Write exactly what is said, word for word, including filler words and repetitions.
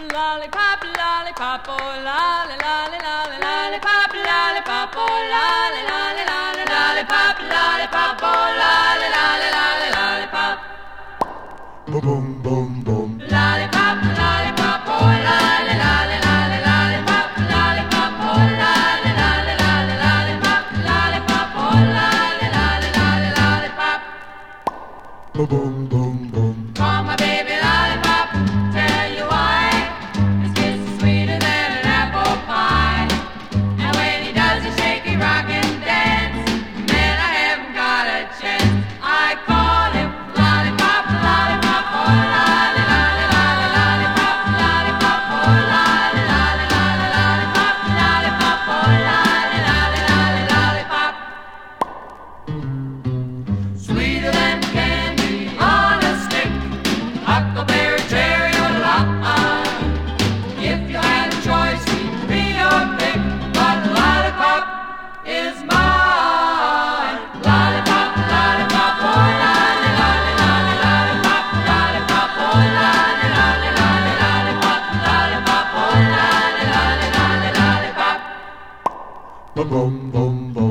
lollipop, lollipop, oh lolly, lolly, lolly, lollipop, lollipop, oh lolly, lolly, lolly, lollipop, lollipop, oh lolly, lolly, lolly, lollipop. Boom, boom, boom, boom. Lollipop, lollipop, oh lolly, lolly, lolly, lollipop, lollipop, oh lolly, lolly, lolly, lollipop, lollipop, oh lolly, lolly, lolly, lollipop. Boom, boom, boom, boom. Call my baby lollipop, tell you why. His kiss is sweeter than an apple pie. And when he does his shaky rock and dance, man, I haven't got a chance. I call him lollipop, lollipop, oh lolly, lolly, lolly, lollipop, lollipop, oh lolly, lolly, lolly, lollipop, lollipop, oh lolly, lolly, lolly, lollipop. Sweeter than candy on a stick, huckleberry, cherry, or lime. If you had a choice, he'd be your pick, but lollipop is mine. Lollipop, lollipop, oh lolly, lolly, lolly, lollipop, lollipop, oh lolly, lolly, lolly, lollipop, lollipop, oh lolly, lolly, lolly, lollipop. Boom, boom, boom, boom.